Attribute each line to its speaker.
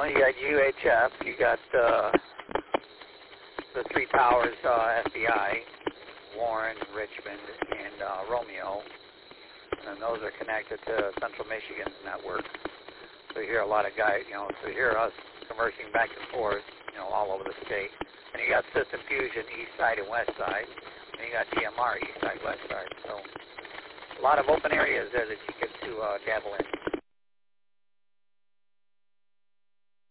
Speaker 1: Well, you got UHF, you got the three towers, FBI, Warren, Richmond, and Romeo, and those are connected to Central Michigan's network. So you hear a lot of guys, so you hear us conversing back and forth, all over the state. And you got System Fusion, east side and west side, and you got TMR, east side, west side. So a lot of open areas there that you get to dabble in.